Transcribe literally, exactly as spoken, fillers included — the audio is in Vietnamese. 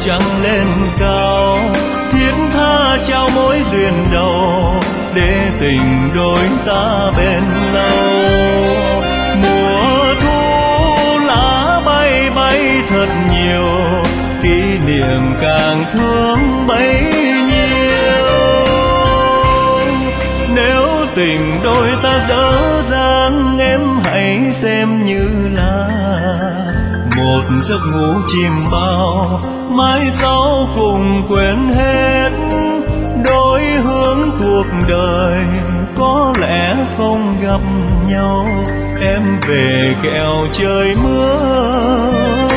trăng lên cao, thiết tha trao mối duyên đầu để tình đôi ta bên lâu. Mùa thu lá bay bay thật nhiều, kỷ niệm càng thương bấy nhiêu. Nếu tình đôi ta dở dang, em hãy xem như là một giấc ngủ chìm bao, mai sau cùng quên hết. Đôi hướng cuộc đời có lẽ không gặp nhau, em về kẻo trời mưa